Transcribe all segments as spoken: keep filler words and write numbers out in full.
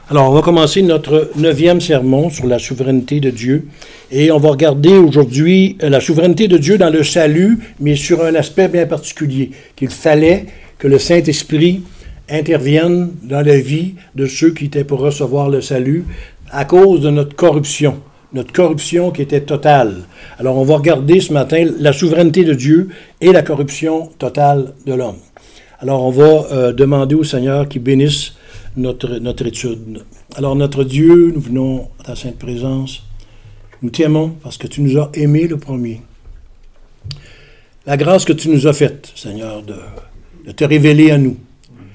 Alors, on va commencer notre neuvième sermon sur la souveraineté de Dieu. Et on va regarder aujourd'hui la souveraineté de Dieu dans le salut, mais sur un aspect bien particulier, qu'il fallait que le Saint-Esprit intervienne dans la vie de ceux qui étaient pour recevoir le salut à cause de notre corruption, notre corruption qui était totale. Alors, on va regarder ce matin la souveraineté de Dieu et la corruption totale de l'homme. Alors, on va euh, demander au Seigneur qu'il bénisse Notre, notre étude. Alors, notre Dieu, nous venons à ta sainte présence. Nous t'aimons parce que tu nous as aimés le premier. La grâce que tu nous as faite, Seigneur, de, de te révéler à nous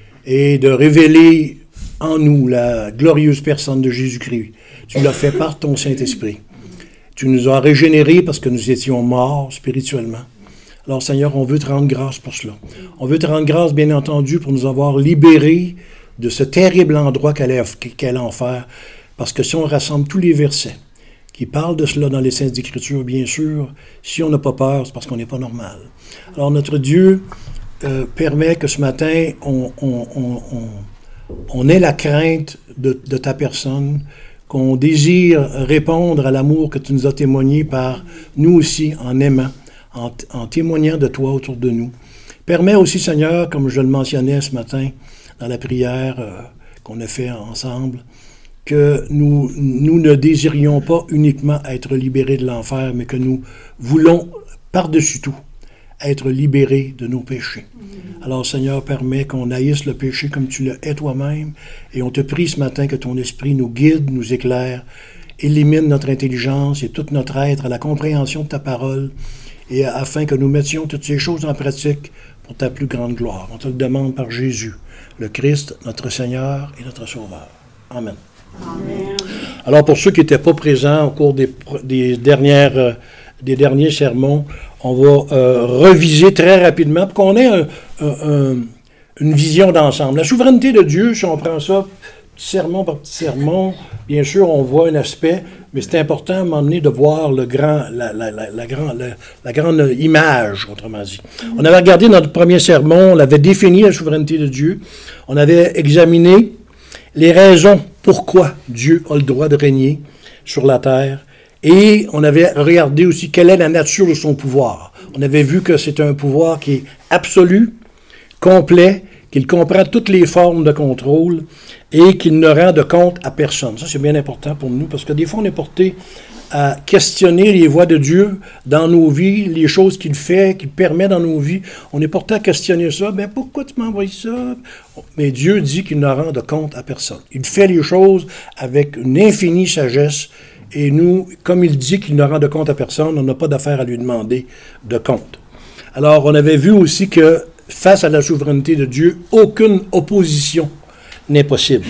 et de révéler en nous la glorieuse personne de Jésus-Christ. Tu l'as fait par ton Saint-Esprit. Tu nous as régénérés parce que nous étions morts spirituellement. Alors, Seigneur, on veut te rendre grâce pour cela. On veut te rendre grâce, bien entendu, pour nous avoir libérés de ce terrible endroit qu'elle est l'enfer, parce que si on rassemble tous les versets qui parlent de cela dans les Saintes Écritures, bien sûr, si on n'a pas peur, c'est parce qu'on n'est pas normal. Alors notre Dieu euh, permet que ce matin, on, on, on, on, on ait la crainte de, de ta personne, qu'on désire répondre à l'amour que tu nous as témoigné par nous aussi, en aimant, en, en témoignant de toi autour de nous. Permets aussi, Seigneur, comme je le mentionnais ce matin, dans la prière euh, qu'on a fait ensemble, que nous, nous ne désirions pas uniquement être libérés de l'enfer, mais que nous voulons, par-dessus tout, être libérés de nos péchés. Mm-hmm. Alors, Seigneur, permets qu'on haïsse le péché comme tu le hais toi-même, et on te prie ce matin que ton esprit nous guide, nous éclaire, élimine notre intelligence et tout notre être à la compréhension de ta parole, et afin que nous mettions toutes ces choses en pratique pour ta plus grande gloire. On te le demande par Jésus, le Christ, notre Seigneur et notre Sauveur. Amen. Amen. Alors, pour ceux qui n'étaient pas présents au cours des, des, dernières, euh, des derniers sermons, on va euh, reviser très rapidement pour qu'on ait un, un, un, une vision d'ensemble. La souveraineté de Dieu, si on prend ça sermon par petit sermon, bien sûr, on voit un aspect, mais c'est important à un moment donné de voir le grand, la, la, la, la, grand, la, la grande image, autrement dit. On avait regardé notre premier sermon, on avait défini la souveraineté de Dieu, on avait examiné les raisons pourquoi Dieu a le droit de régner sur la terre, et on avait regardé aussi quelle est la nature de son pouvoir. On avait vu que c'est un pouvoir qui est absolu, complet, qu'il comprend toutes les formes de contrôle et qu'il ne rend de compte à personne. Ça, c'est bien important pour nous, parce que des fois, on est porté à questionner les voies de Dieu dans nos vies, les choses qu'il fait, qu'il permet dans nos vies. On est porté à questionner ça. Ben pourquoi tu m'as envoyé ça? Mais Dieu dit qu'il ne rend de compte à personne. Il fait les choses avec une infinie sagesse, et nous, comme il dit qu'il ne rend de compte à personne, on n'a pas d'affaire à lui demander de compte. Alors, on avait vu aussi que face à la souveraineté de Dieu, aucune opposition n'est possible.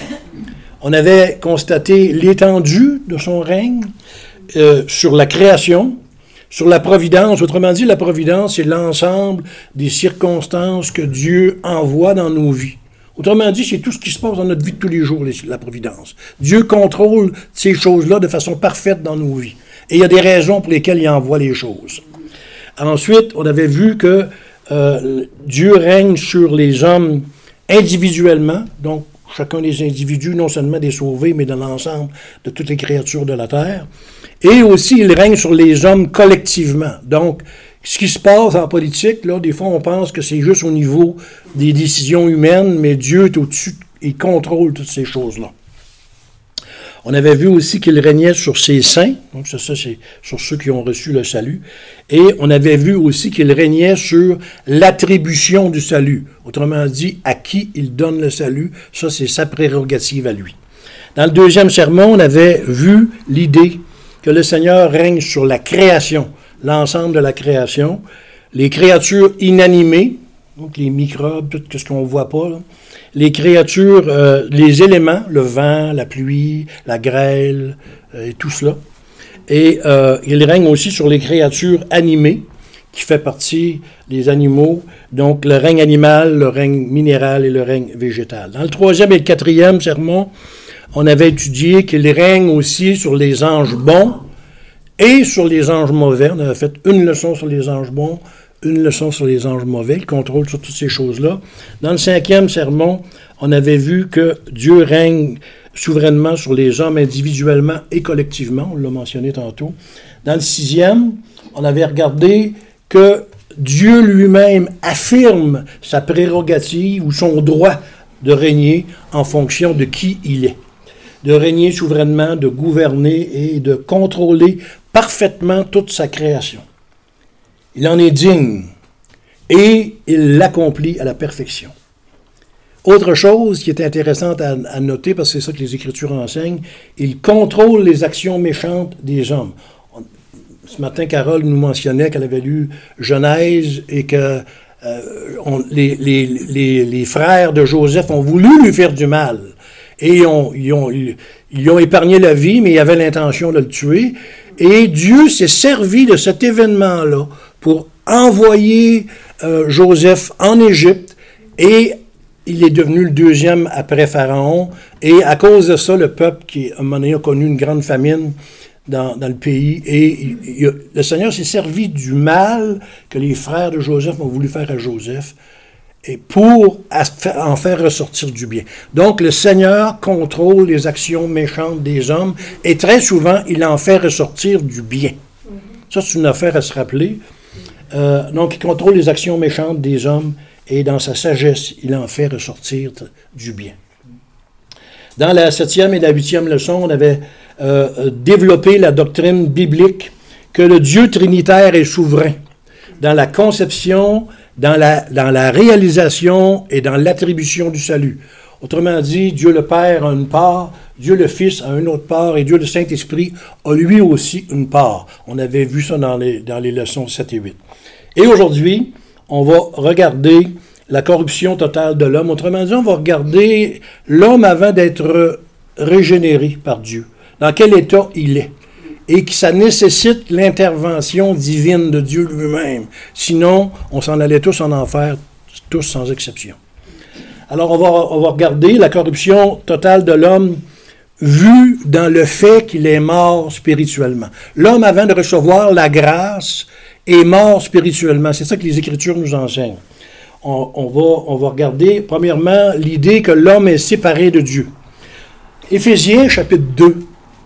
On avait constaté l'étendue de son règne euh, sur la création, sur la providence. Autrement dit, la providence, c'est l'ensemble des circonstances que Dieu envoie dans nos vies. Autrement dit, c'est tout ce qui se passe dans notre vie de tous les jours, la providence. Dieu contrôle ces choses-là de façon parfaite dans nos vies. Et il y a des raisons pour lesquelles il envoie les choses. Ensuite, on avait vu que Euh, Dieu règne sur les hommes individuellement, donc chacun des individus, non seulement des sauvés, mais dans l'ensemble de toutes les créatures de la terre. Et aussi, il règne sur les hommes collectivement. Donc, ce qui se passe en politique, là, des fois, on pense que c'est juste au niveau des décisions humaines, mais Dieu est au-dessus, il contrôle toutes ces choses-là. On avait vu aussi qu'il régnait sur ses saints, donc ça, ça c'est sur ceux qui ont reçu le salut, et on avait vu aussi qu'il régnait sur l'attribution du salut, autrement dit, à qui il donne le salut, ça c'est sa prérogative à lui. Dans le deuxième sermon, on avait vu l'idée que le Seigneur règne sur la création, l'ensemble de la création, les créatures inanimées, donc les microbes, tout ce qu'on ne voit pas, là. Les créatures, euh, les éléments, le vent, la pluie, la grêle, euh, et tout cela. Et euh, il règne aussi sur les créatures animées, qui fait partie des animaux, donc le règne animal, le règne minéral et le règne végétal. Dans le troisième et le quatrième sermon, on avait étudié qu'il règne aussi sur les anges bons et sur les anges mauvais. On avait fait une leçon sur les anges bons, une leçon sur les anges mauvais, le contrôle sur toutes ces choses-là. Dans le cinquième sermon, on avait vu que Dieu règne souverainement sur les hommes individuellement et collectivement, on l'a mentionné tantôt. Dans le sixième, on avait regardé que Dieu lui-même affirme sa prérogative ou son droit de régner en fonction de qui il est. De régner souverainement, de gouverner et de contrôler parfaitement toute sa création. Il en est digne et il l'accomplit à la perfection. Autre chose qui est intéressante à, à noter, parce que c'est ça que les Écritures enseignent, il contrôle les actions méchantes des hommes. On, ce matin, Carole nous mentionnait qu'elle avait lu Genèse et que euh, on, les, les, les, les frères de Joseph ont voulu lui faire du mal. Et ils ont, ils, ont, ils, ils ont épargné la vie, mais ils avaient l'intention de le tuer. Et Dieu s'est servi de cet événement-là pour envoyer euh, Joseph en Égypte, et il est devenu le deuxième après Pharaon. Et à cause de ça, le peuple, qui à un moment donné a connu une grande famine dans, dans le pays, et il, il, le Seigneur s'est servi du mal que les frères de Joseph ont voulu faire à Joseph, et pour en faire ressortir du bien. Donc, le Seigneur contrôle les actions méchantes des hommes, et très souvent, il en fait ressortir du bien. Ça, c'est une affaire à se rappeler. Euh, donc, il contrôle les actions méchantes des hommes, et dans sa sagesse, il en fait ressortir du bien. Dans la septième et la huitième leçon, on avait euh, développé la doctrine biblique que le Dieu trinitaire est souverain dans la conception, dans la, dans la réalisation et dans l'attribution du salut. Autrement dit, Dieu le Père a une part, Dieu le Fils a une autre part, et Dieu le Saint-Esprit a lui aussi une part. On avait vu ça dans les, dans les leçons sept et huit. Et aujourd'hui, on va regarder la corruption totale de l'homme. Autrement dit, on va regarder l'homme avant d'être régénéré par Dieu. Dans quel état il est. Et que ça nécessite l'intervention divine de Dieu lui-même. Sinon, on s'en allait tous en enfer, tous sans exception. Alors, on va, on va regarder la corruption totale de l'homme vue dans le fait qu'il est mort spirituellement. L'homme, avant de recevoir la grâce, est mort spirituellement. C'est ça que les Écritures nous enseignent. On, on, va, on va regarder, premièrement, l'idée que l'homme est séparé de Dieu. Éphésiens, chapitre deux.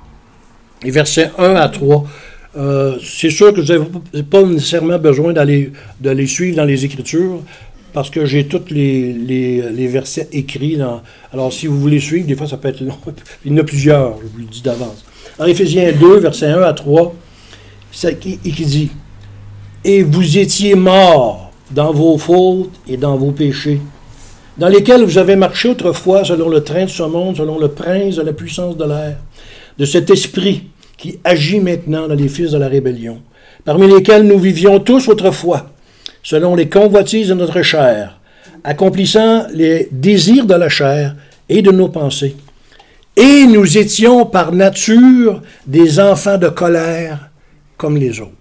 Et versets un à trois. Euh, c'est sûr que vous n'avez pas nécessairement besoin d'aller, d'aller suivre dans les Écritures, parce que j'ai tous les, les, les versets écrits. Dans, alors, si vous voulez suivre, des fois, ça peut être long. Il y en a plusieurs, je vous le dis d'avance. Alors, Éphésiens deux, versets un à trois, c'est, qui, qui dit « Et vous étiez morts dans vos fautes et dans vos péchés, dans lesquels vous avez marché autrefois selon le train de ce monde, selon le prince de la puissance de l'air, de cet esprit qui agit maintenant dans les fils de la rébellion, parmi lesquels nous vivions tous autrefois, selon les convoitises de notre chair, accomplissant les désirs de la chair et de nos pensées. Et nous étions par nature des enfants de colère comme les autres.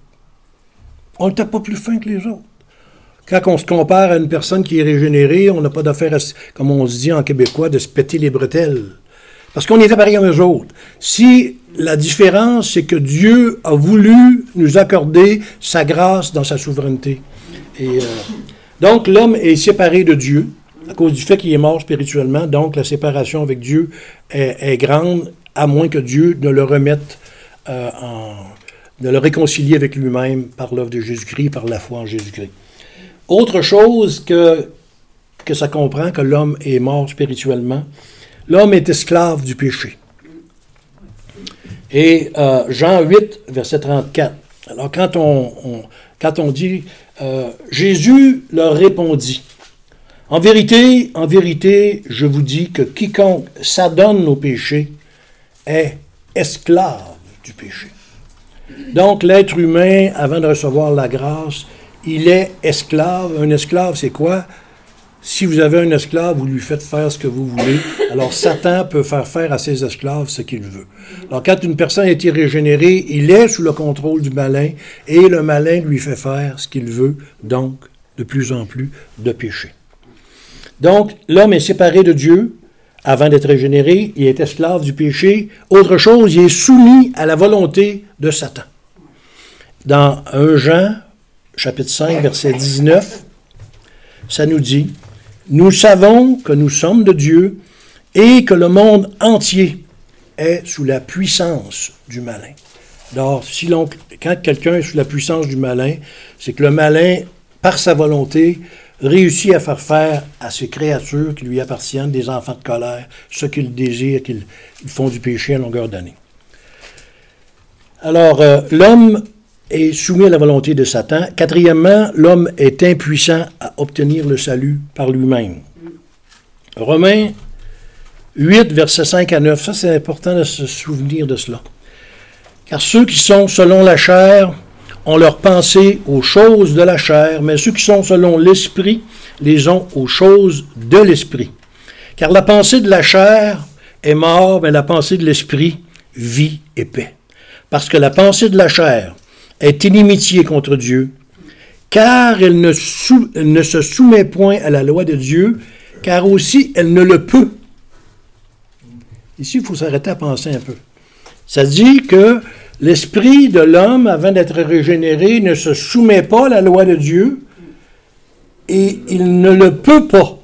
On n'était pas plus fins que les autres. Quand on se compare à une personne qui est régénérée, on n'a pas d'affaire, à, comme on se dit en québécois, de se péter les bretelles. Parce qu'on était pareil comme eux autres. Si la différence, c'est que Dieu a voulu nous accorder sa grâce dans sa souveraineté. Et, euh, donc, l'homme est séparé de Dieu à cause du fait qu'il est mort spirituellement. Donc, la séparation avec Dieu est, est grande, à moins que Dieu ne le remette, euh, en, ne le réconcilie avec lui-même par l'œuvre de Jésus-Christ, par la foi en Jésus-Christ. Autre chose que, que ça comprend, que l'homme est mort spirituellement, l'homme est esclave du péché. Et euh, Jean huit, verset trente-quatre. Alors, quand on, on, quand on dit, euh, Jésus leur répondit, « En vérité, en vérité, je vous dis que quiconque s'adonne au péché est esclave du péché. » Donc, l'être humain, avant de recevoir la grâce, il est esclave. Un esclave, c'est quoi? Si vous avez un esclave, vous lui faites faire ce que vous voulez. Alors, Satan peut faire faire à ses esclaves ce qu'il veut. Alors, quand une personne a été régénérée, il est sous le contrôle du malin, et le malin lui fait faire ce qu'il veut, donc, de plus en plus, de péché. Donc, l'homme est séparé de Dieu avant d'être régénéré, il est esclave du péché. Autre chose, il est soumis à la volonté de Satan. Dans un Jean, chapitre cinq, verset dix-neuf, ça nous dit « Nous savons que nous sommes de Dieu et que le monde entier est sous la puissance du malin. » Alors, si l'on, quand quelqu'un est sous la puissance du malin, c'est que le malin, par sa volonté, réussit à faire faire à ces créatures qui lui appartiennent, des enfants de colère, ceux qui le désirent, qui font du péché à longueur d'année. Alors, euh, l'homme est soumis à la volonté de Satan. Quatrièmement, l'homme est impuissant à obtenir le salut par lui-même. Romains huit, versets cinq à neuf, ça c'est important de se souvenir de cela. Car ceux qui sont selon la chair ont leur pensée aux choses de la chair, mais ceux qui sont selon l'esprit les ont aux choses de l'esprit. Car la pensée de la chair est mort, mais la pensée de l'esprit, vie et paix. Parce que la pensée de la chair est inimitié contre Dieu, car elle ne, sou, elle ne se soumet point à la loi de Dieu, car aussi elle ne le peut. Ici, il faut s'arrêter à penser un peu. Ça dit que l'esprit de l'homme, avant d'être régénéré, ne se soumet pas à la loi de Dieu et il ne le peut pas,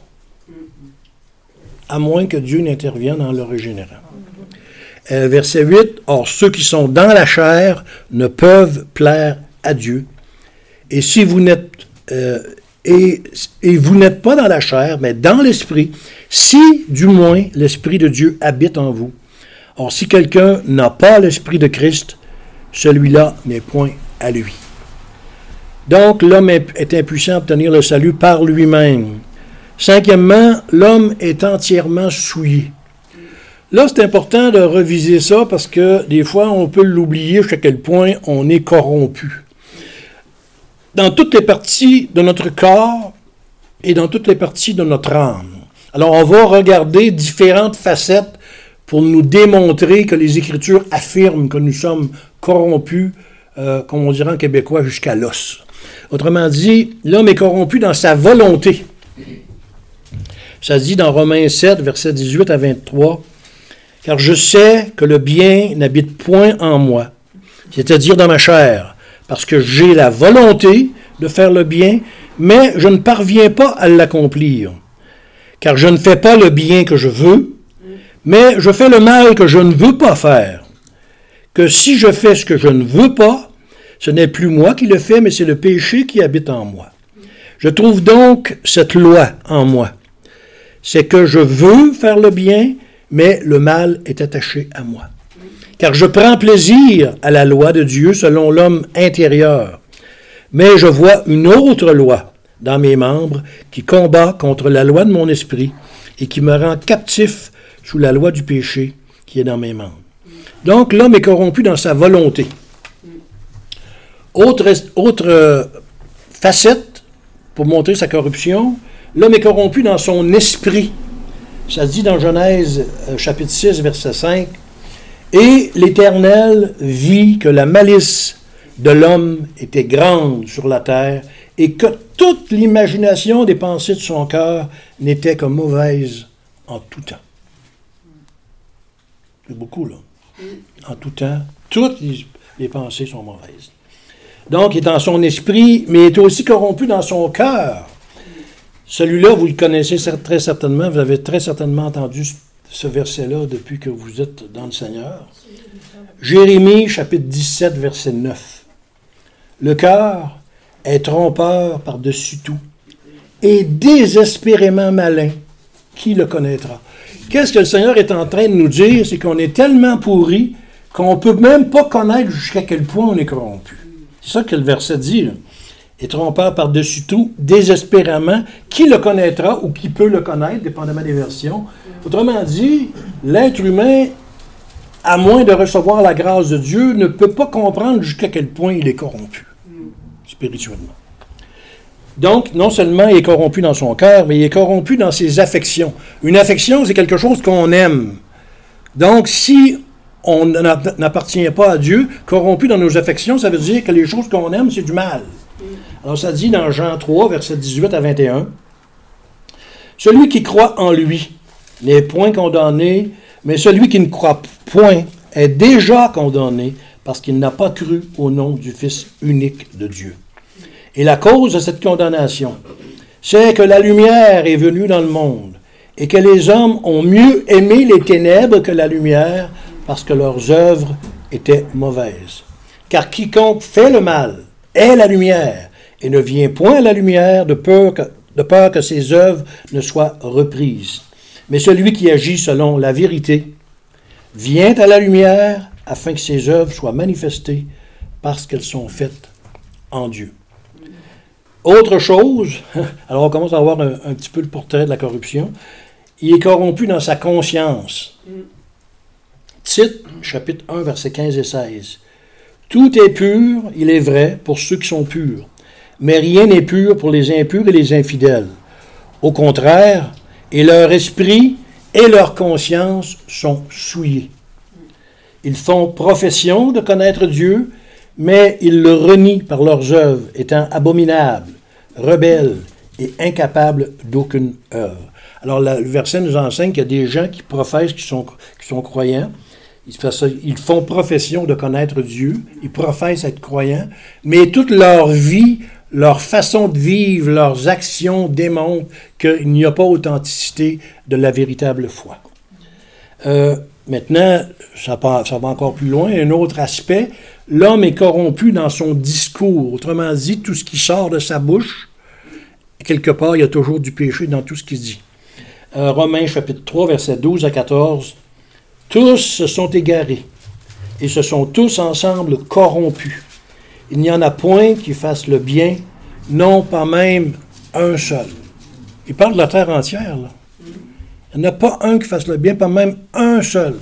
à moins que Dieu n'intervienne en le régénérant. Euh, verset huit, « Or, ceux qui sont dans la chair ne peuvent plaire à Dieu. Et si vous n'êtes euh, et, et vous n'êtes pas dans la chair, mais dans l'esprit, si, du moins, l'Esprit de Dieu habite en vous. Or, si quelqu'un n'a pas l'Esprit de Christ, celui-là n'est point à lui. » Donc, l'homme est impuissant à obtenir le salut par lui-même. Cinquièmement, l'homme est entièrement souillé. Là, c'est important de reviser ça parce que des fois, on peut l'oublier jusqu'à quel point on est corrompu. Dans toutes les parties de notre corps et dans toutes les parties de notre âme. Alors, on va regarder différentes facettes pour nous démontrer que les Écritures affirment que nous sommes corrompus, euh, comme on dirait en québécois, jusqu'à l'os. Autrement dit, l'homme est corrompu dans sa volonté. Ça se dit dans Romains sept, versets dix-huit à vingt-trois, « Car je sais que le bien n'habite point en moi, c'est-à-dire dans ma chair, parce que j'ai la volonté de faire le bien, mais je ne parviens pas à l'accomplir. Car je ne fais pas le bien que je veux, mais je fais le mal que je ne veux pas faire. Que si je fais ce que je ne veux pas, ce n'est plus moi qui le fais, mais c'est le péché qui habite en moi. Je trouve donc cette loi en moi. C'est que je veux faire le bien, mais le mal est attaché à moi. Car je prends plaisir à la loi de Dieu selon l'homme intérieur. Mais je vois une autre loi dans mes membres qui combat contre la loi de mon esprit et qui me rend captif sous la loi du péché qui est dans mes membres. Donc, l'homme est corrompu dans sa volonté. Autre, autre euh, facette pour montrer sa corruption, l'homme est corrompu dans son esprit. Ça se dit dans Genèse euh, chapitre six, verset cinq, « Et l'Éternel vit que la malice de l'homme était grande sur la terre et que toute l'imagination des pensées de son cœur n'était que mauvaise en tout temps. » C'est beaucoup, là. En tout temps, toutes les, les pensées sont mauvaises. Donc, il est dans son esprit, mais il est aussi corrompu dans son cœur. Celui-là, vous le connaissez très certainement, vous avez très certainement entendu ce verset-là depuis que vous êtes dans le Seigneur. Jérémie, chapitre dix-sept, verset neuf. « Le cœur est trompeur par-dessus tout et désespérément malin. Qui le connaîtra? » Qu'est-ce que le Seigneur est en train de nous dire? C'est qu'on est tellement pourri qu'on ne peut même pas connaître jusqu'à quel point on est corrompu. C'est ça que le verset dit, là. Et trompeur par-dessus tout, désespérément, qui le connaîtra ou qui peut le connaître, dépendamment des versions. Autrement dit, l'être humain, à moins de recevoir la grâce de Dieu, ne peut pas comprendre jusqu'à quel point il est corrompu, spirituellement. Donc, non seulement il est corrompu dans son cœur, mais il est corrompu dans ses affections. Une affection, c'est quelque chose qu'on aime. Donc, si on n'appartient pas à Dieu, corrompu dans nos affections, ça veut dire que les choses qu'on aime, c'est du mal. Alors, ça dit dans Jean trois, versets dix-huit à vingt et un, « Celui qui croit en lui n'est point condamné, mais celui qui ne croit point est déjà condamné parce qu'il n'a pas cru au nom du Fils unique de Dieu. Et la cause de cette condamnation, c'est que la lumière est venue dans le monde et que les hommes ont mieux aimé les ténèbres que la lumière parce que leurs œuvres étaient mauvaises. Car quiconque fait le mal est la lumière et ne vient point à la lumière de peur que, de peur que ses œuvres ne soient reprises. Mais celui qui agit selon la vérité vient à la lumière afin que ses œuvres soient manifestées parce qu'elles sont faites en Dieu. Autre chose, alors on commence à avoir un, un petit peu le portrait de la corruption. Il est corrompu dans sa conscience. Tite, chapitre un, versets quinze et seize. Tout est pur, il est vrai, pour ceux qui sont purs, mais rien n'est pur pour les impurs et les infidèles. Au contraire, et leur esprit et leur conscience sont souillés. Ils font profession de connaître Dieu, mais ils le renient par leurs œuvres, étant abominables, rebelles et incapables d'aucune œuvre. Alors, la, le verset nous enseigne qu'il y a des gens qui professent, qui sont, qui sont croyants. Ils, ça, ils font profession de connaître Dieu, ils professent être croyants, mais toute leur vie, leur façon de vivre, leurs actions démontrent qu'il n'y a pas authenticité de la véritable foi. Euh, maintenant, ça, part, ça va encore plus loin. Un autre aspect, l'homme est corrompu dans son discours. Autrement dit, tout ce qui sort de sa bouche, quelque part, il y a toujours du péché dans tout ce qu'il dit. Euh, Romains chapitre trois, versets douze à quatorze. Tous se sont égarés et se sont tous ensemble corrompus. Il n'y en a point qui fasse le bien, non pas même un seul. Il parle de la terre entière, là. Il n'y en a pas un qui fasse le bien, pas même un seul.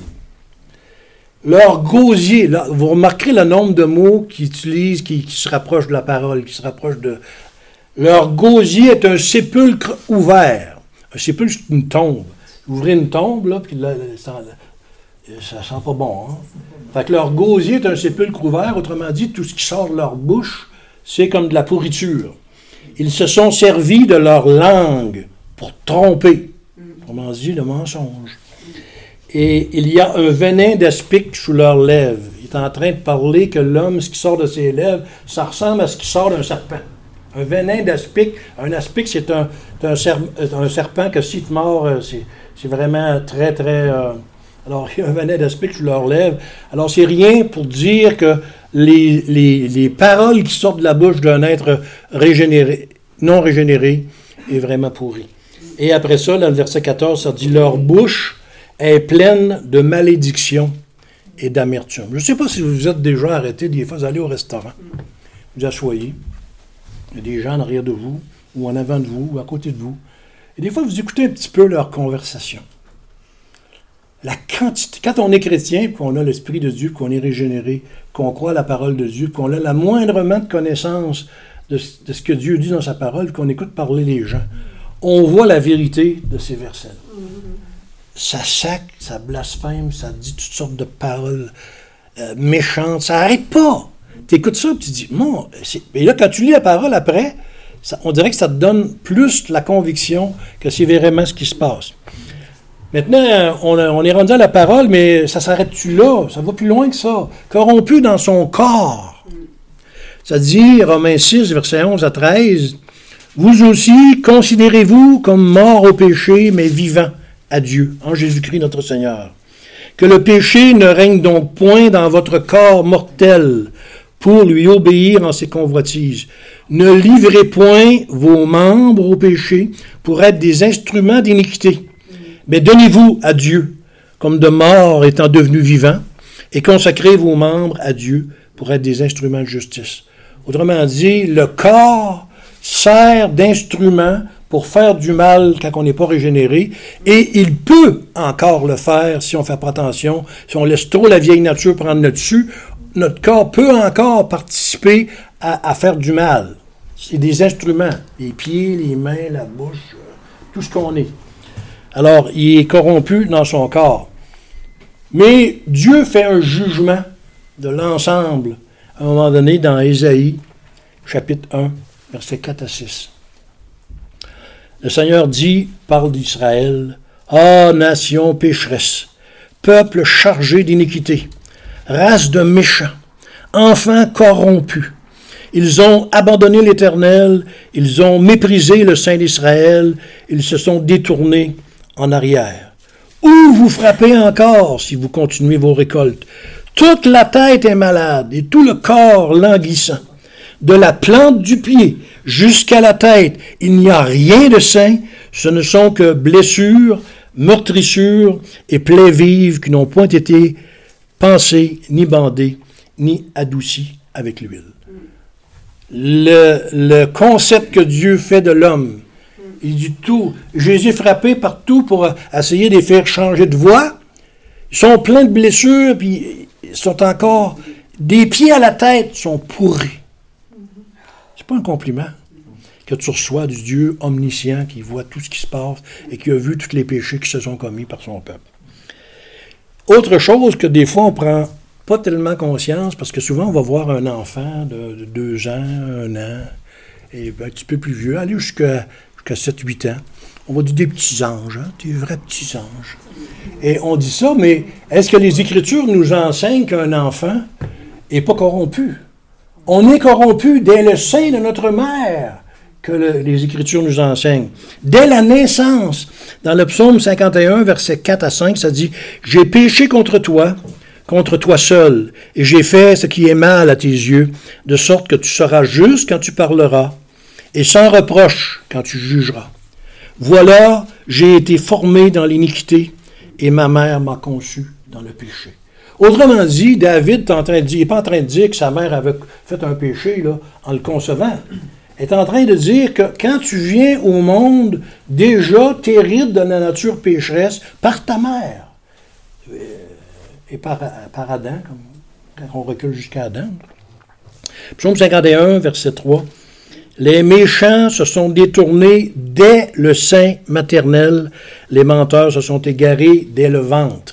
Leur gosier, là, vous remarquerez le nombre de mots qu'ils utilisent qui, qui se rapprochent de la parole, qui se rapprochent de... Leur gosier est un sépulcre ouvert. Un sépulcre, c'est une tombe. Vous ouvrez une tombe, là, puis là, ça, ça sent pas bon, hein? Fait que leur gosier est un sépulcre ouvert, autrement dit, tout ce qui sort de leur bouche, c'est comme de la pourriture. Ils se sont servis de leur langue pour tromper. Autrement dit, le mensonge. Et il y a un venin d'aspic sous leurs lèvres. Il est en train de parler que l'homme, ce qui sort de ses lèvres, ça ressemble à ce qui sort d'un serpent. Un venin d'aspic. Un aspic, c'est un, un, ser, un serpent que si tu mords, c'est, c'est vraiment très, très... Euh, alors, il y a un venin d'aspic sous leurs lèvres. Alors, c'est rien pour dire que les, les, les paroles qui sortent de la bouche d'un être régénéré, non régénéré, est vraiment pourri. Et après ça, dans le verset quatorze, ça dit « Leur bouche est pleine de malédiction et d'amertume. » Je ne sais pas si vous vous êtes déjà arrêté des fois d'aller au restaurant. Vous asseyez. Il y a des gens en arrière de vous, ou en avant de vous, ou à côté de vous. Et des fois, vous écoutez un petit peu leur conversation. La quantité, quand on est chrétien, puis on a l'Esprit de Dieu, qu'on est régénéré, qu'on croit à la parole de Dieu, qu'on a la moindrement de connaissance de, de ce que Dieu dit dans sa parole, qu'on écoute parler les gens, on voit la vérité de ces versets. Ça sac, ça blasphème, ça dit toutes sortes de paroles euh, méchantes, ça n'arrête pas. Tu écoutes ça, puis tu dis, bon, c'est... et là, quand tu lis la parole après, ça, on dirait que ça te donne plus la conviction que c'est vraiment ce qui se passe. Maintenant, on, a, on est rendu à la parole, mais ça s'arrête-tu là? Ça va plus loin que ça. Corrompu dans son corps. Ça dit, Romains six, versets onze à treize, « Vous aussi, considérez-vous comme morts au péché, mais vivants à Dieu, en Jésus-Christ notre Seigneur. Que le péché ne règne donc point dans votre corps mortel, pour lui obéir en ses convoitises. Ne livrez point vos membres au péché pour être des instruments d'iniquité. Mais donnez-vous à Dieu, comme de morts étant devenus vivants, et consacrez vos membres à Dieu pour être des instruments de justice. » Autrement dit, le corps sert d'instrument pour faire du mal quand on n'est pas régénéré, et il peut encore le faire si on ne fait pas attention, si on laisse trop la vieille nature prendre le dessus. Notre corps peut encore participer à, à faire du mal. C'est des instruments, les pieds, les mains, la bouche, tout ce qu'on est. Alors, il est corrompu dans son corps. Mais Dieu fait un jugement de l'ensemble, à un moment donné, dans Ésaïe, chapitre un, versets quatre à six. Le Seigneur dit, parle d'Israël, « Ah, nation pécheresse, peuple chargé d'iniquité, race de méchants, enfants corrompus, Ils ont abandonné l'Éternel, ils ont méprisé le Saint d'Israël, ils se sont détournés en arrière. Où vous frappez encore si vous continuez vos récoltes? Toute la tête est malade et tout le corps languissant. De la plante du pied jusqu'à la tête, il n'y a rien de sain, ce ne sont que blessures, meurtrissures et plaies vives qui n'ont point été pensées, ni bandées, ni adoucies avec l'huile. Le, le concept que Dieu fait de l'homme, il dit tout. Je les ai frappés partout pour essayer de les faire changer de voie. Ils sont pleins de blessures, puis ils sont encore, des pieds à la tête, sont pourris. C'est pas un compliment que tu reçois du Dieu omniscient qui voit tout ce qui se passe et qui a vu tous les péchés qui se sont commis par son peuple. Autre chose que des fois on prend pas tellement conscience, parce que souvent on va voir un enfant de, de deux ans, un an, et un petit peu plus vieux, aller jusqu'à, jusqu'à sept huit ans. On va dire des petits anges, hein, des vrais petits anges. Et on dit ça, mais est-ce que les Écritures nous enseignent qu'un enfant n'est pas corrompu? On est corrompu dès le sein de notre mère, que le, les Écritures nous enseignent. Dès la naissance, dans le psaume cinquante et un, versets quatre à cinq, ça dit « J'ai péché contre toi, contre toi seul, et j'ai fait ce qui est mal à tes yeux, de sorte que tu seras juste quand tu parleras, et sans reproche quand tu jugeras. Voilà, j'ai été formé dans l'iniquité, et ma mère m'a conçu dans le péché. » Autrement dit, David est en train de dire, il n'est pas en train de dire que sa mère avait fait un péché là, en le concevant. Il est en train de dire que quand tu viens au monde, déjà, tu hérites de la nature pécheresse par ta mère. Et par, par Adam, comme quand on recule jusqu'à Adam. Psaume cinquante et un, verset trois. Les méchants se sont détournés dès le sein maternel. Les menteurs se sont égarés dès le ventre.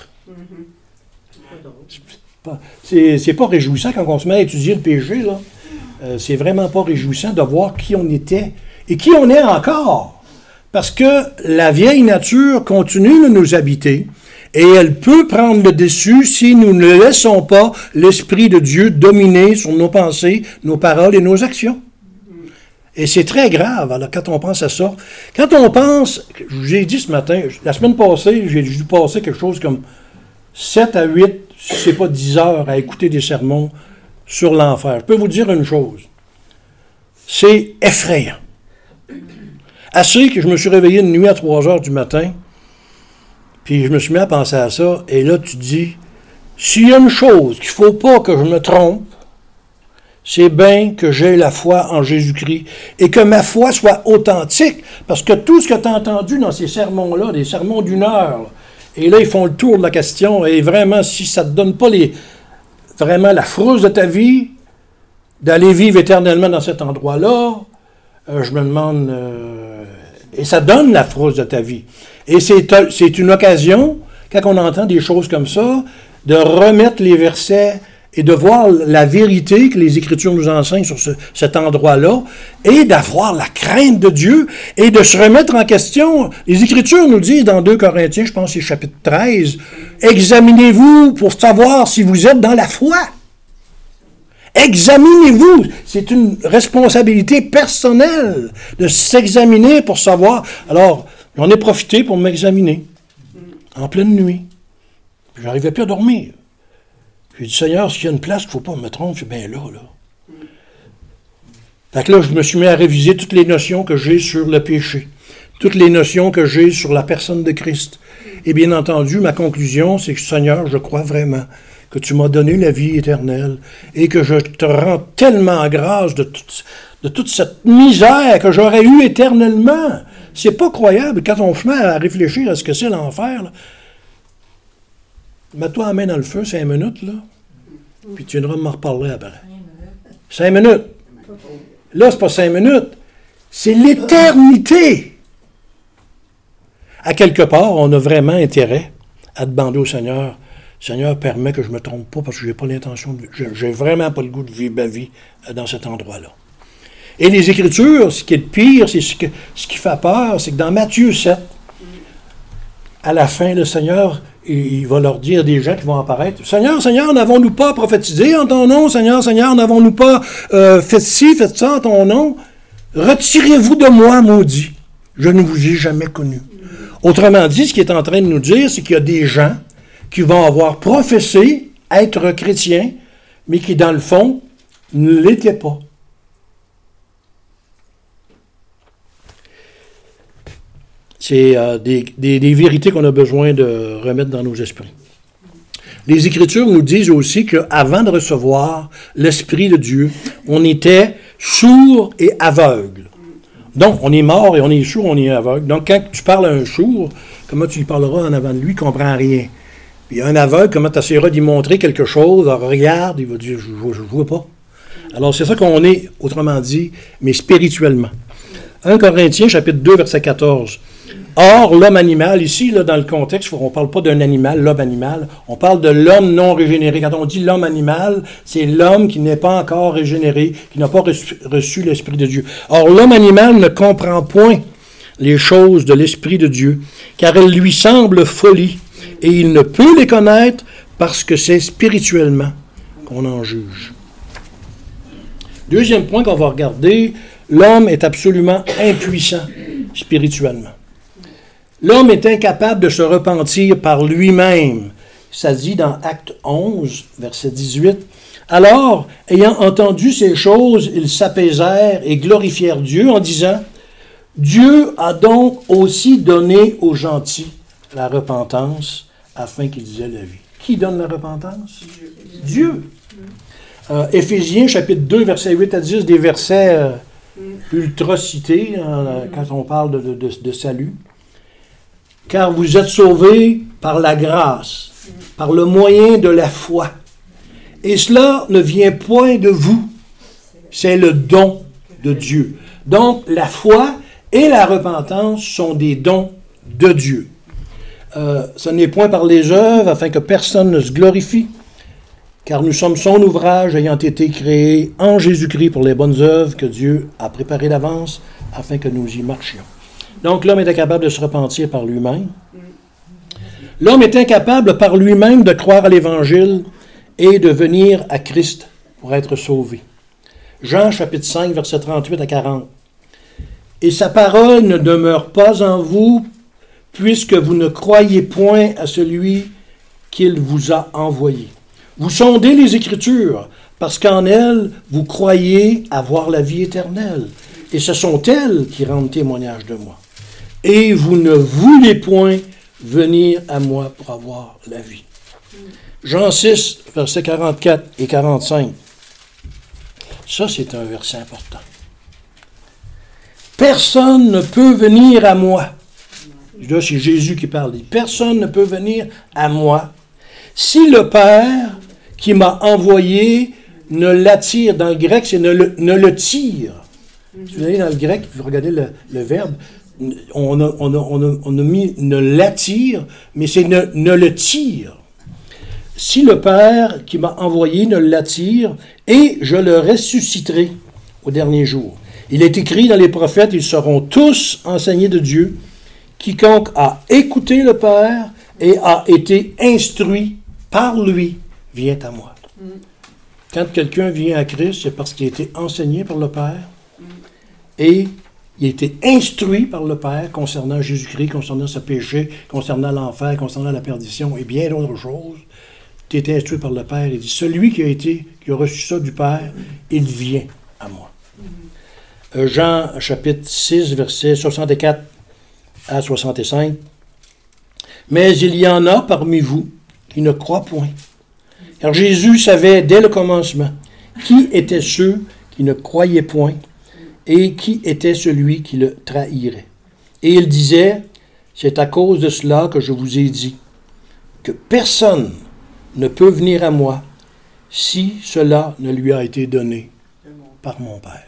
C'est, c'est pas réjouissant quand on se met à étudier le péché, là. Euh, c'est vraiment pas réjouissant de voir qui on était et qui on est encore. Parce que la vieille nature continue de nous habiter et elle peut prendre le dessus si nous ne laissons pas l'Esprit de Dieu dominer sur nos pensées, nos paroles et nos actions. Et c'est très grave, alors, quand on pense à ça. Quand on pense, je vous ai dit ce matin, la semaine passée, j'ai dû passer quelque chose comme sept à huit, si ce n'est pas dix heures, à écouter des sermons sur l'enfer. Je peux vous dire une chose. C'est effrayant. Assez que je me suis réveillé une nuit à trois heures du matin, puis je me suis mis à penser à ça, et là, tu te dis, s'il y a une chose qu'il ne faut pas que je me trompe, c'est bien que j'ai la foi en Jésus-Christ et que ma foi soit authentique, parce que tout ce que tu as entendu dans ces sermons-là, des sermons d'une heure, là, et là, ils font le tour de la question, et vraiment, si ça ne te donne pas les, vraiment la frousse de ta vie, d'aller vivre éternellement dans cet endroit-là, euh, je me demande, euh, et ça donne la frousse de ta vie. Et c'est, c'est une occasion, quand on entend des choses comme ça, de remettre les versets et de voir la vérité que les Écritures nous enseignent sur ce, cet endroit-là, et d'avoir la crainte de Dieu, et de se remettre en question. Les Écritures nous disent dans deux Corinthiens, je pense que c'est chapitre treize, « Examinez-vous pour savoir si vous êtes dans la foi. » Examinez-vous. C'est une responsabilité personnelle de s'examiner pour savoir. Alors, j'en ai profité pour m'examiner, en pleine nuit. Je n'arrivais plus à dormir. J'ai dit, Seigneur, s'il y a une place qu'il ne faut pas me tromper, c'est bien là, là. Fait que là, je me suis mis à réviser toutes les notions que j'ai sur le péché, toutes les notions que j'ai sur la personne de Christ. Et bien entendu, ma conclusion, c'est que, Seigneur, je crois vraiment que tu m'as donné la vie éternelle et que je te rends tellement grâce de, tout, de toute cette misère que j'aurais eue éternellement. C'est pas croyable quand on se met à réfléchir à ce que c'est l'enfer, là. Mets-toi la main dans le feu, cinq minutes, là, puis tu viendras m'en reparler après. Cinq minutes. Là, c'est pas cinq minutes, c'est l'éternité. À quelque part, on a vraiment intérêt à demander au Seigneur, Seigneur, permets que je ne me trompe pas, parce que je n'ai pas l'intention, de, j'ai vraiment pas le goût de vivre ma vie dans cet endroit-là. Et les Écritures, ce qui est le pire, c'est ce, que, ce qui fait peur, c'est que dans Matthieu sept, à la fin, le Seigneur, il va leur dire des gens qui vont apparaître, « Seigneur, Seigneur, n'avons-nous pas prophétisé en ton nom? Seigneur, Seigneur, n'avons-nous pas euh, fait ci, fait ça en ton nom? Retirez-vous de moi, maudit. Je ne vous ai jamais connu. » Autrement dit, ce qu'il est en train de nous dire, c'est qu'il y a des gens qui vont avoir professé être chrétiens, mais qui, dans le fond, ne l'étaient pas. C'est euh, des, des, des vérités qu'on a besoin de remettre dans nos esprits. Les Écritures nous disent aussi qu'avant de recevoir l'Esprit de Dieu, on était sourd et aveugle. Donc, on est mort et on est sourd, on est aveugle. Donc, quand tu parles à un sourd, comment tu lui parleras en avant de lui, il ne comprend rien. Puis un aveugle, comment tu essaieras d'y montrer quelque chose, alors regarde, il va dire, je ne vois pas. Alors, c'est ça qu'on est, autrement dit, mais spirituellement. un Corinthiens, chapitre deux, verset quatorze. Or, l'homme animal, ici, là, dans le contexte, on ne parle pas d'un animal, l'homme animal, on parle de l'homme non régénéré. Quand on dit l'homme animal, c'est l'homme qui n'est pas encore régénéré, qui n'a pas reçu, reçu l'Esprit de Dieu. Or, l'homme animal ne comprend point les choses de l'Esprit de Dieu, car elles lui semblent folie, et il ne peut les connaître parce que c'est spirituellement qu'on en juge. Deuxième point qu'on va regarder, l'homme est absolument impuissant spirituellement. L'homme est incapable de se repentir par lui-même. Ça dit dans Acte onze, verset dix-huit. Alors, ayant entendu ces choses, ils s'apaisèrent et glorifièrent Dieu en disant, « Dieu a donc aussi donné aux gentils la repentance afin qu'ils aient la vie. » Qui donne la repentance? Dieu. Dieu. Euh, Éphésiens, chapitre deux, versets huit à dix, des versets euh, ultra cités euh, quand on parle de, de, de salut. Car vous êtes sauvés par la grâce, par le moyen de la foi. Et cela ne vient point de vous, c'est le don de Dieu. Donc, la foi et la repentance sont des dons de Dieu. Euh, ce n'est point par les œuvres, afin que personne ne se glorifie, car nous sommes son ouvrage ayant été créé en Jésus-Christ pour les bonnes œuvres que Dieu a préparées d'avance, afin que nous y marchions. Donc, l'homme est incapable de se repentir par lui-même. L'homme est incapable par lui-même de croire à l'Évangile et de venir à Christ pour être sauvé. Jean, chapitre cinq, versets trente-huit à quarante. « Et sa parole ne demeure pas en vous, puisque vous ne croyez point à celui qu'il vous a envoyé. Vous sondez les Écritures, parce qu'en elles, vous croyez avoir la vie éternelle. Et ce sont elles qui rendent témoignage de moi. Et vous ne voulez point venir à moi pour avoir la vie. » Jean six, versets quarante-quatre et quarante-cinq. Ça, c'est un verset important. « Personne ne peut venir à moi. » Là, c'est Jésus qui parle. « Personne ne peut venir à moi si le Père qui m'a envoyé ne l'attire. » Dans le grec, c'est ne le, ne le tire. Si vous allez dans le grec, vous regardez le, le verbe, on a, on, a, on, a, on a mis ne l'attire, mais c'est ne, ne le tire. Si le Père qui m'a envoyé ne l'attire, et je le ressusciterai au dernier jour. Il est écrit dans les prophètes, ils seront tous enseignés de Dieu. Quiconque a écouté le Père et a été instruit par lui vient à moi. Quand quelqu'un vient à Christ, c'est parce qu'il a été enseigné par le Père. Et il a été instruit par le Père concernant Jésus-Christ, concernant ce péché, concernant l'enfer, concernant la perdition et bien d'autres choses. Tu as été instruit par le Père. Il dit, celui qui a été, qui a reçu ça du Père, il vient à moi. Euh, Jean, chapitre six, versets soixante-quatre à soixante-cinq. Mais il y en a parmi vous qui ne croient point. Car Jésus savait dès le commencement qui étaient ceux qui ne croyaient point et qui était celui qui le trahirait. Et il disait, c'est à cause de cela que je vous ai dit que personne ne peut venir à moi si cela ne lui a été donné par mon Père.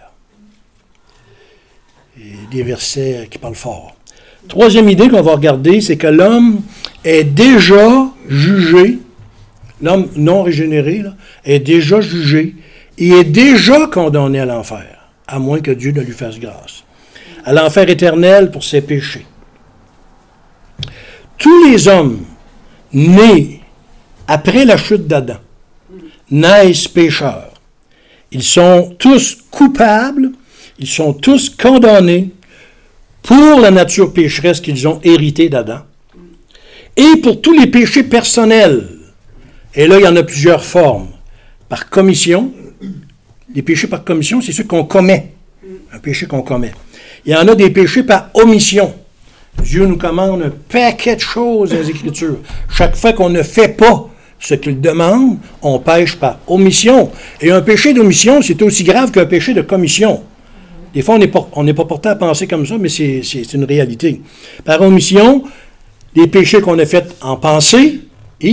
Et des versets qui parlent fort. Troisième idée qu'on va regarder, c'est que l'homme est déjà jugé, l'homme non régénéré là, est déjà jugé et est déjà condamné à l'enfer, à moins que Dieu ne lui fasse grâce. À l'enfer éternel pour ses péchés. Tous les hommes nés après la chute d'Adam, naissent pécheurs. Ils sont tous coupables, ils sont tous condamnés pour la nature pécheresse qu'ils ont héritée d'Adam et pour tous les péchés personnels. Et là, il y en a plusieurs formes. Par commission, les péchés par commission, c'est ceux qu'on commet, un péché qu'on commet. Il y en a des péchés par omission. Dieu nous commande un paquet de choses dans les Écritures. Chaque fois qu'on ne fait pas ce qu'il demande, on pêche par omission. Et un péché d'omission, c'est aussi grave qu'un péché de commission. Des fois, on n'est pas, on n'est pas porté à penser comme ça, mais c'est, c'est, c'est une réalité. Par omission, les péchés qu'on a faits en pensée, et,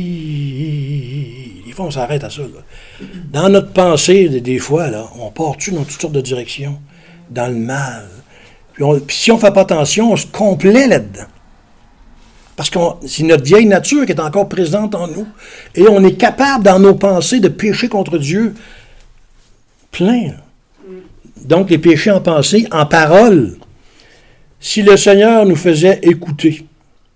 des fois, on s'arrête à ça. Là. Dans notre pensée, des fois, là, on part-tu dans toutes sortes de directions, dans le mal. Puis, on, puis si on ne fait pas attention, on se complaît là-dedans. Parce que c'est notre vieille nature qui est encore présente en nous. Et on est capable, dans nos pensées, de pécher contre Dieu plein. Donc, les péchés en pensée, en parole. Si le Seigneur nous faisait écouter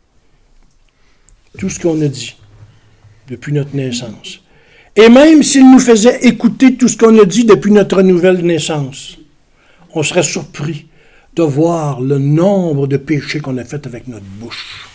tout ce qu'on a dit depuis notre naissance, et même s'il nous faisait écouter tout ce qu'on a dit depuis notre nouvelle naissance, on serait surpris de voir le nombre de péchés qu'on a fait avec notre bouche.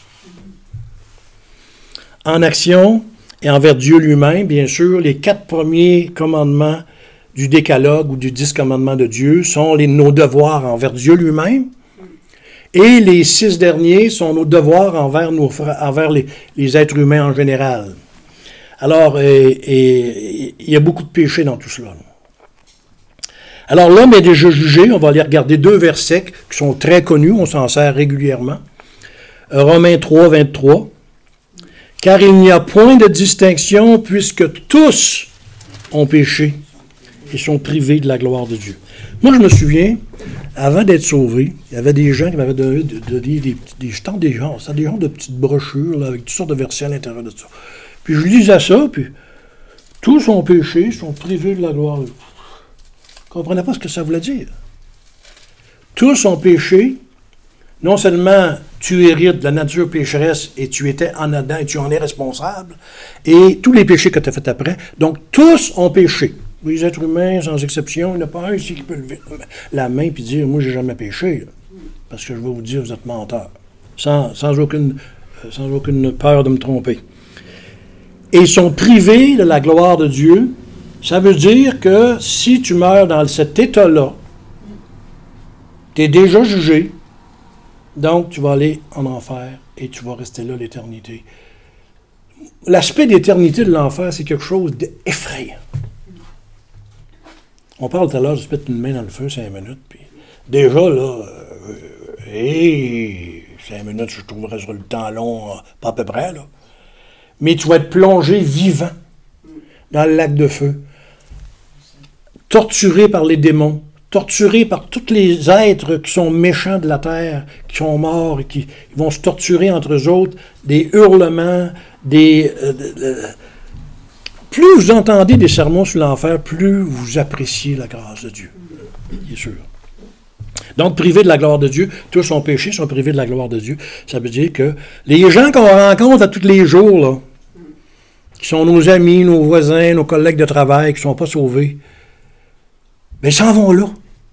En action et envers Dieu lui-même, bien sûr, les quatre premiers commandements du décalogue ou du dix commandements de Dieu sont les, nos devoirs envers Dieu lui-même. Et les six derniers sont nos devoirs envers, nos, envers les, les êtres humains en général. Alors, et, et, il y a beaucoup de péchés dans tout cela. Alors, l'homme est déjà jugé. On va aller regarder deux versets qui sont très connus. On s'en sert régulièrement. Romains trois, vingt-trois. « Car il n'y a point de distinction puisque tous ont péché et sont privés de la gloire de Dieu. » Moi, je me souviens, avant d'être sauvé, il y avait des gens qui m'avaient donné des, des, des, des, des, des genres, c'était des genres de petites brochures là, avec toutes sortes de versets à l'intérieur de ça. Puis je lisais ça, puis tous ont péché, sont privés de la gloire de Dieu. Je ne comprenais pas ce que ça voulait dire. Tous ont péché, non seulement tu hérites de la nature pécheresse et tu étais en Adam et tu en es responsable, et tous les péchés que tu as fait après, donc tous ont péché. Les êtres humains, sans exception, il n'y en a pas un ici qui peut lever la main et dire « Moi, j'ai jamais péché. » Parce que je vais vous dire, vous êtes menteur. Sans, sans, aucune, sans aucune peur de me tromper. Et ils sont privés de la gloire de Dieu. Ça veut dire que si tu meurs dans cet état-là, tu es déjà jugé, donc tu vas aller en enfer et tu vas rester là l'éternité. L'aspect d'éternité de l'enfer, c'est quelque chose d'effrayant. On parle tout à l'heure de se mettre une main dans le feu cinq minutes, puis déjà, là, euh, hey, cinq minutes, je trouverais sur le temps long, euh, pas à peu près, là. Mais tu vas être plongé vivant dans le lac de feu, torturé par les démons, torturé par tous les êtres qui sont méchants de la terre, qui sont morts et qui vont se torturer entre eux autres, des hurlements, des... Euh, de, de, plus vous entendez des sermons sur l'enfer, plus vous appréciez la grâce de Dieu. Bien sûr. Donc, privés de la gloire de Dieu, tous sont péchés, sont privés de la gloire de Dieu. Ça veut dire que les gens qu'on rencontre à tous les jours, là, qui sont nos amis, nos voisins, nos collègues de travail, qui ne sont pas sauvés, bien, ils s'en vont là.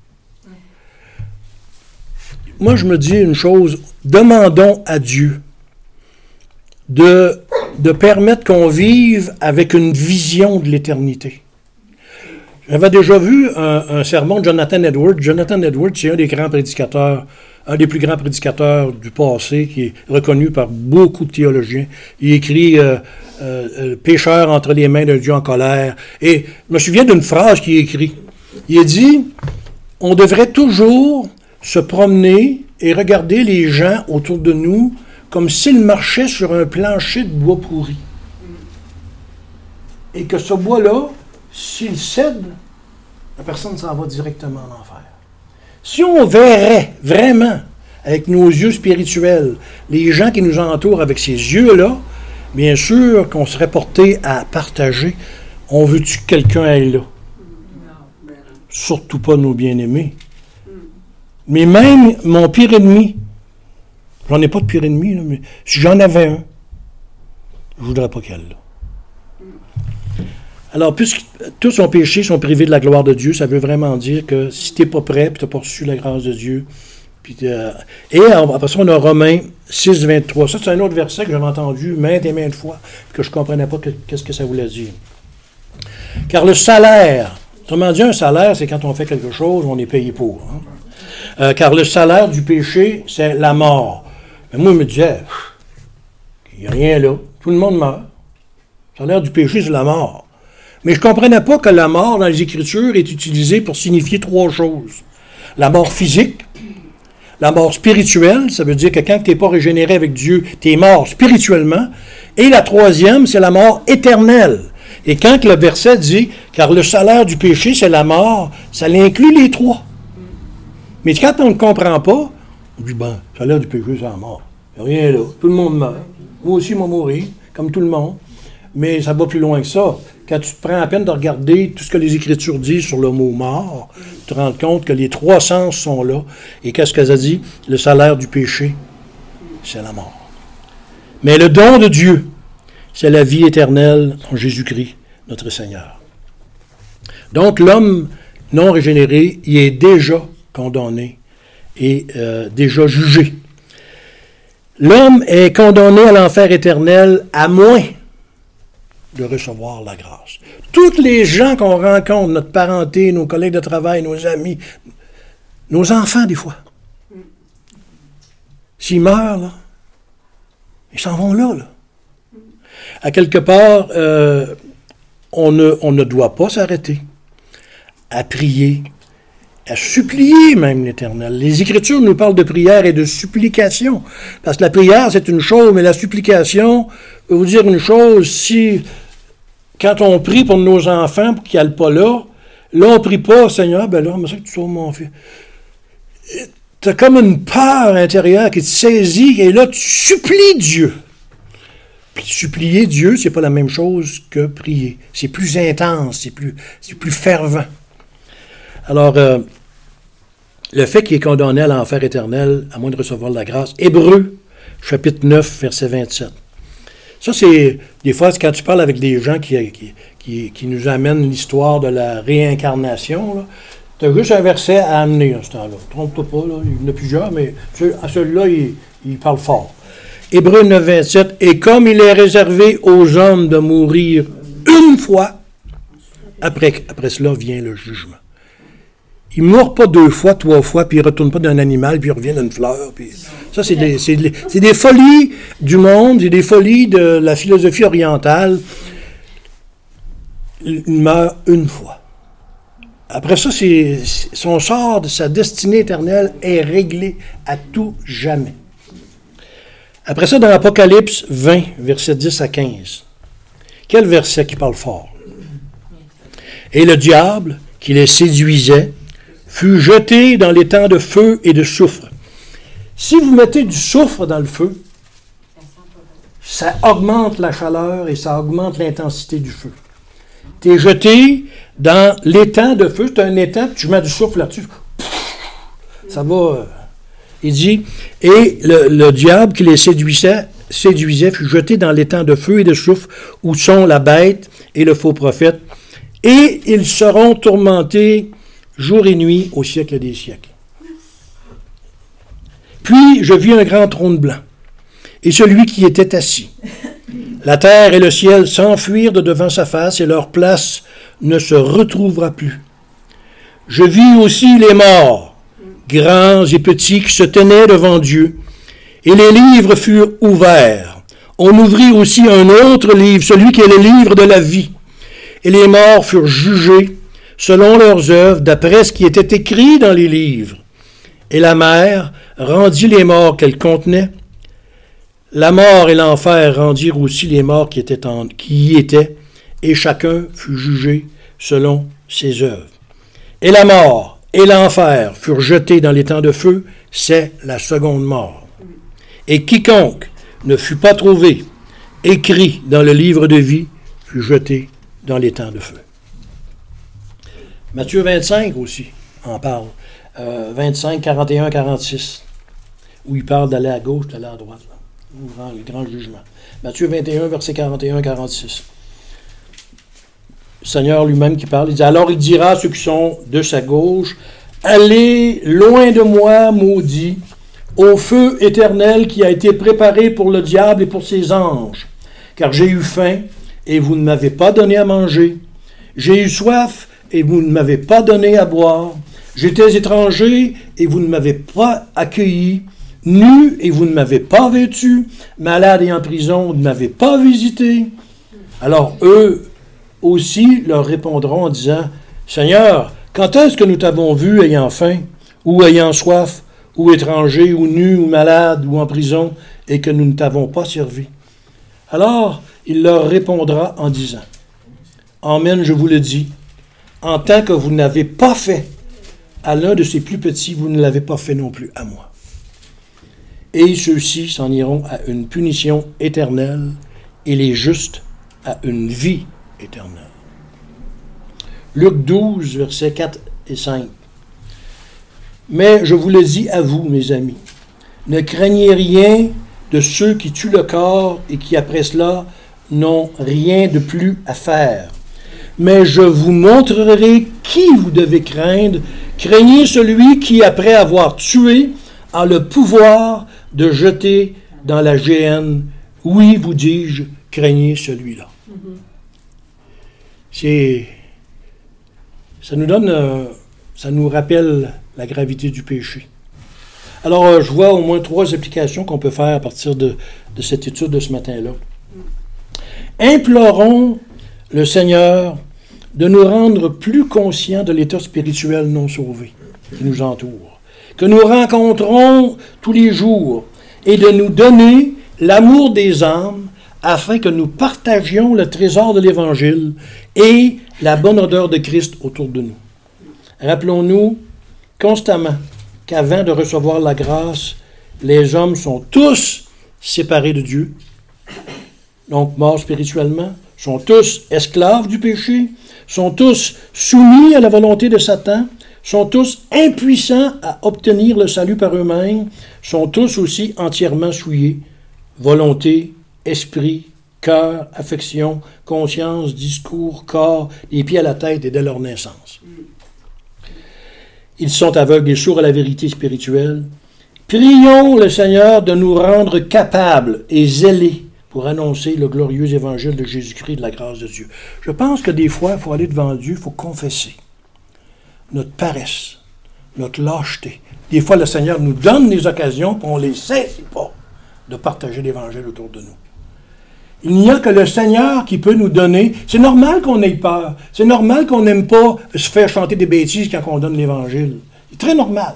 Moi, je me dis une chose, demandons à Dieu de, de permettre qu'on vive avec une vision de l'éternité. J'avais déjà vu un, un sermon de Jonathan Edwards. Jonathan Edwards, c'est un des grands prédicateurs, un des plus grands prédicateurs du passé, qui est reconnu par beaucoup de théologiens. Il écrit euh, euh, « Pécheur entre les mains d'un Dieu en colère ». Et je me souviens d'une phrase qu'il écrit. Il a dit « On devrait toujours se promener et regarder les gens autour de nous comme s'ils marchaient sur un plancher de bois pourri. Et que ce bois-là, s'il cède, la personne s'en va directement en enfer. Si on verrait vraiment, avec nos yeux spirituels, les gens qui nous entourent avec ces yeux-là, bien sûr qu'on serait porté à partager. On veut-tu que quelqu'un aille là? Surtout pas nos bien-aimés. Mais même mon pire ennemi, j'en ai pas de pire ennemi, là, mais si j'en avais un, je ne voudrais pas qu'elle là. Alors, puisque tous ont péché, sont privés de la gloire de Dieu, ça veut vraiment dire que si tu n'es pas prêt, puis tu n'as pas reçu la grâce de Dieu, puis euh, et après ça, on a Romains six, vingt-trois. Ça, c'est un autre verset que j'avais entendu maintes et maintes fois, que je ne comprenais pas que, qu'est-ce que ça voulait dire. Car le salaire, autrement dit, un salaire, c'est quand on fait quelque chose, on est payé pour. Hein? Euh, car le salaire du péché, c'est la mort. Mais moi, je me disais, il n'y a rien là. Tout le monde meurt. Le salaire du péché, c'est la mort. Mais je ne comprenais pas que la mort, dans les Écritures, est utilisée pour signifier trois choses. La mort physique, la mort spirituelle, ça veut dire que quand tu n'es pas régénéré avec Dieu, tu es mort spirituellement. Et la troisième, c'est la mort éternelle. Et quand le verset dit, car le salaire du péché, c'est la mort, ça l'inclut les trois. Mais quand on ne comprend pas, on dit, ben, le salaire du péché, c'est la mort. Il n'y a rien là. Tout le monde meurt. Moi aussi, je vais mourir, comme tout le monde. Mais ça va plus loin que ça. Quand tu te prends la peine de regarder tout ce que les Écritures disent sur le mot mort, tu te rends compte que les trois sens sont là. Et qu'est-ce que ça dit? Le salaire du péché, c'est la mort. Mais le don de Dieu, c'est la vie éternelle en Jésus-Christ, notre Seigneur. Donc, l'homme non régénéré, il est déjà condamné et euh, déjà jugé. L'homme est condamné à l'enfer éternel à moins de recevoir la grâce. Toutes les gens qu'on rencontre, notre parenté, nos collègues de travail, nos amis, nos enfants des fois, s'ils meurent, là, ils s'en vont là, là. À quelque part, euh, on, ne, on ne doit pas s'arrêter à prier, à supplier même l'Éternel. Les Écritures nous parlent de prière et de supplication. Parce que la prière, c'est une chose, mais la supplication, je vais vous dire une chose, si, quand on prie pour nos enfants, pour qu'ils n'aillent pas là, là, on ne prie pas, Seigneur, ben là, je sais que tu sauves mon fils. Tu as comme une peur intérieure qui te saisit, et là, tu supplies Dieu. Puis supplier Dieu, c'est pas la même chose que prier. C'est plus intense, c'est plus, c'est plus fervent. Alors, euh, le fait qu'il est condamné à l'enfer éternel, à moins de recevoir la grâce, Hébreux, chapitre neuf, verset vingt-sept. Ça, c'est, des fois, c'est quand tu parles avec des gens qui, qui, qui, qui nous amènent l'histoire de la réincarnation, tu as juste un verset à amener à ce temps-là. Trompe-toi pas, là, il y en a plusieurs, mais à celui-là, il, il parle fort. Hébreux neuf, vingt-sept, « Et comme il est réservé aux hommes de mourir une fois, après, après cela vient le jugement. » Il ne meurt pas deux fois, trois fois, puis il ne retourne pas d'un animal, puis il revient d'une fleur. Puis... Ça, c'est des, c'est, des, c'est des folies du monde, c'est des folies de la philosophie orientale. Il meurt une fois. Après ça, c'est, son sort, sa destinée éternelle est réglée à tout jamais. Après ça, dans l'Apocalypse vingt, versets dix à quinze. Quel verset qui parle fort? « Et le diable, qui les séduisait, fut jeté dans les temps de feu et de soufre. » Si vous mettez du soufre dans le feu, ça augmente la chaleur et ça augmente l'intensité du feu. Tu es jeté dans l'étang de feu, c'est un étang, tu mets du soufre là-dessus, ça va... Euh, il dit, « Et le, le diable qui les séduisait, séduisait fut jeté dans l'étang de feu et de soufre, où sont la bête et le faux prophète, et ils seront tourmentés jour et nuit au siècle des siècles. Puis je vis un grand trône blanc, et celui qui était assis. La terre et le ciel s'enfuirent de devant sa face, et leur place ne se retrouvera plus. Je vis aussi les morts, grands et petits, qui se tenaient devant Dieu, et les livres furent ouverts. On ouvrit aussi un autre livre, celui qui est le livre de la vie. Et les morts furent jugés selon leurs œuvres, d'après ce qui était écrit dans les livres. Et la mer rendit les morts qu'elle contenait. La mort et l'enfer rendirent aussi les morts qui, étaient en, qui y étaient, et chacun fut jugé selon ses œuvres. Et la mort et l'enfer furent jetés dans les temps de feu, c'est la seconde mort. Et quiconque ne fut pas trouvé écrit dans le livre de vie fut jeté dans les temps de feu. Matthieu vingt-cinq aussi en parle. Euh, vingt-cinq, quarante et un, quarante-six, où il parle d'aller à gauche, d'aller à droite. Là, le grand jugement. Matthieu vingt et un, versets quarante et un à quarante-six. Le Seigneur lui-même qui parle, il dit « Alors il dira à ceux qui sont de sa gauche, « Allez loin de moi, maudits, au feu éternel qui a été préparé pour le diable et pour ses anges. Car j'ai eu faim, et vous ne m'avez pas donné à manger. J'ai eu soif, et vous ne m'avez pas donné à boire. J'étais étranger, et vous ne m'avez pas accueilli. Nu, et vous ne m'avez pas vêtu. Malade et en prison, vous ne m'avez pas visité. » Alors eux aussi leur répondront en disant, « Seigneur, quand est-ce que nous t'avons vu ayant faim, ou ayant soif, ou étranger, ou nu, ou malade, ou en prison, et que nous ne t'avons pas servi? » Alors il leur répondra en disant, « Amen, je vous le dis, en tant que vous n'avez pas fait à l'un de ces plus petits, vous ne l'avez pas fait non plus à moi. » Et ceux-ci s'en iront à une punition éternelle, et les justes à une vie éternelle. Luc douze, versets quatre et cinq. Mais je vous le dis à vous, mes amis, ne craignez rien de ceux qui tuent le corps et qui, après cela, n'ont rien de plus à faire. Mais je vous montrerai qui vous devez craindre. Craignez celui qui, après avoir tué, a le pouvoir de jeter dans la géhenne. Oui, vous dis-je, craignez celui-là. Mm-hmm. C'est, ça nous donne, euh, ça nous rappelle la gravité du péché. Alors, euh, je vois au moins trois applications qu'on peut faire à partir de, de cette étude de ce matin-là. Implorons le Seigneur de nous rendre plus conscients de l'état spirituel non sauvé qui nous entoure, que nous rencontrons tous les jours, et de nous donner l'amour des âmes afin que nous partagions le trésor de l'Évangile et la bonne odeur de Christ autour de nous. Rappelons-nous constamment qu'avant de recevoir la grâce, les hommes sont tous séparés de Dieu, donc morts spirituellement, sont tous esclaves du péché, sont tous soumis à la volonté de Satan, sont tous impuissants à obtenir le salut par eux-mêmes, sont tous aussi entièrement souillés, volonté, esprit, cœur, affection, conscience, discours, corps, les pieds à la tête et dès leur naissance. Ils sont aveugles et sourds à la vérité spirituelle. Prions le Seigneur de nous rendre capables et zélés pour annoncer le glorieux évangile de Jésus-Christ de la grâce de Dieu. Je pense que des fois, il faut aller devant Dieu, il faut confesser notre paresse, notre lâcheté. Des fois, le Seigneur nous donne des occasions, puis on ne les saisit pas de partager l'Évangile autour de nous. Il n'y a que le Seigneur qui peut nous donner. C'est normal qu'on ait peur. C'est normal qu'on n'aime pas se faire chanter des bêtises quand on donne l'Évangile. C'est très normal.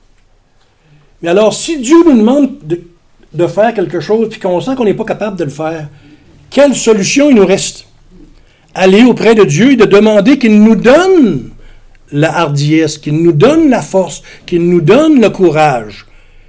Mais alors, si Dieu nous demande de, de faire quelque chose, puis qu'on sent qu'on n'est pas capable de le faire, quelle solution il nous reste? Aller auprès de Dieu et de demander qu'il nous donne la hardiesse, qu'il nous donne la force, qu'il nous donne le courage.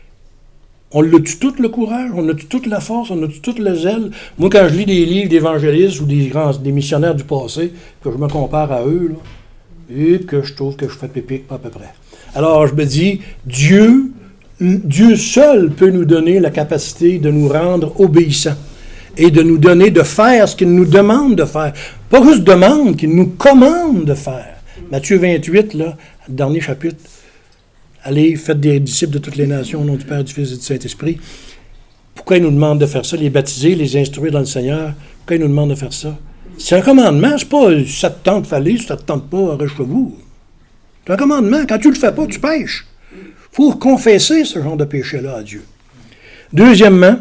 On l'a-tu tout le courage? On a-tu toute la force? On a-tu tout le zèle? Moi, quand je lis des livres d'évangélistes ou des grands, des missionnaires du passé, que je me compare à eux, là, et que je trouve que je fais pépique, pas à peu près. Alors, je me dis, Dieu, Dieu seul peut nous donner la capacité de nous rendre obéissants et de nous donner de faire ce qu'il nous demande de faire. Pas juste demande, qu'il nous commande de faire. Matthieu vingt-huit, là, dernier chapitre. Allez, faites des disciples de toutes les nations au nom du Père, du Fils et du Saint-Esprit. Pourquoi il nous demande de faire ça? Les baptiser, les instruire dans le Seigneur. Pourquoi il nous demande de faire ça? C'est un commandement, c'est pas « ça te tente, fallait, ça te tente pas, reste chez vous ». C'est un commandement. Quand tu le fais pas, tu pêches. Il faut confesser ce genre de péché-là à Dieu. Deuxièmement,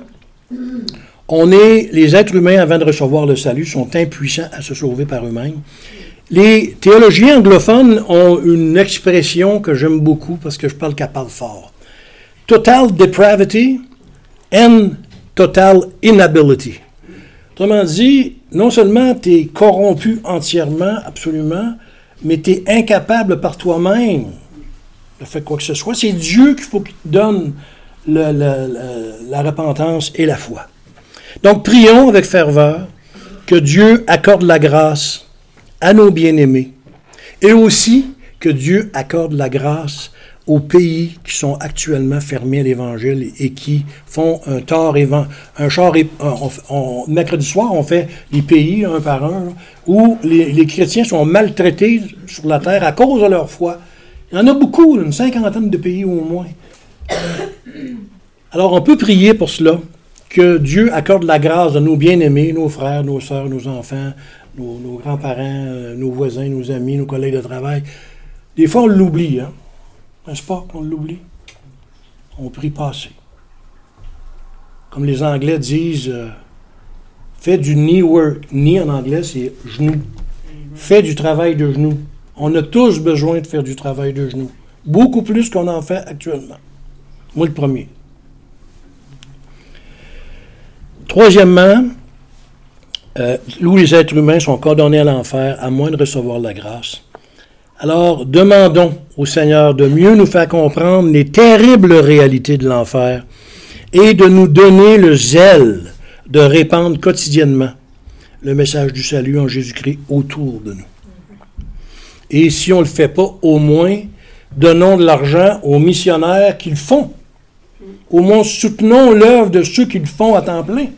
on est, les êtres humains, avant de recevoir le salut, sont impuissants à se sauver par eux-mêmes. Les théologiens anglophones ont une expression que j'aime beaucoup parce que je parle qu'elle parle fort. Total depravity and total inability. Autrement dit, non seulement tu es corrompu entièrement, absolument, mais tu es incapable par toi-même de faire quoi que ce soit. C'est Dieu qu'il faut qu'il te donne le, le, le, la repentance et la foi. Donc, prions avec ferveur que Dieu accorde la grâce à nos bien-aimés, et aussi que Dieu accorde la grâce aux pays qui sont actuellement fermés à l'Évangile et qui font un tort évan- un char é- on, on, mercredi soir, on fait les pays un par un, là, où les, les chrétiens sont maltraités sur la terre à cause de leur foi. Il y en a beaucoup, là, une cinquantaine de pays au moins. Alors, on peut prier pour cela, que Dieu accorde la grâce de nos bien-aimés, nos frères, nos sœurs, nos enfants, nos, nos grands-parents, euh, nos voisins, nos amis, nos collègues de travail. Des fois, on l'oublie, hein? N'est-ce pas qu'on l'oublie? On prie pas assez. Comme les Anglais disent, euh, fais du knee work. Knee en anglais, c'est genou. Fais du travail de genou. On a tous besoin de faire du travail de genou. Beaucoup plus qu'on en fait actuellement. Moi, le premier. Troisièmement, euh, où les êtres humains sont condamnés à l'enfer à moins de recevoir la grâce. Alors, demandons au Seigneur de mieux nous faire comprendre les terribles réalités de l'enfer et de nous donner le zèle de répandre quotidiennement le message du salut en Jésus-Christ autour de nous. Et si on ne le fait pas, au moins, donnons de l'argent aux missionnaires qui le font. Au moins, soutenons l'œuvre de ceux qui le font à temps plein.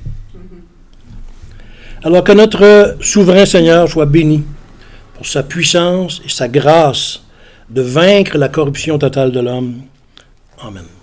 Alors que notre souverain Seigneur soit béni pour sa puissance et sa grâce de vaincre la corruption totale de l'homme. Amen.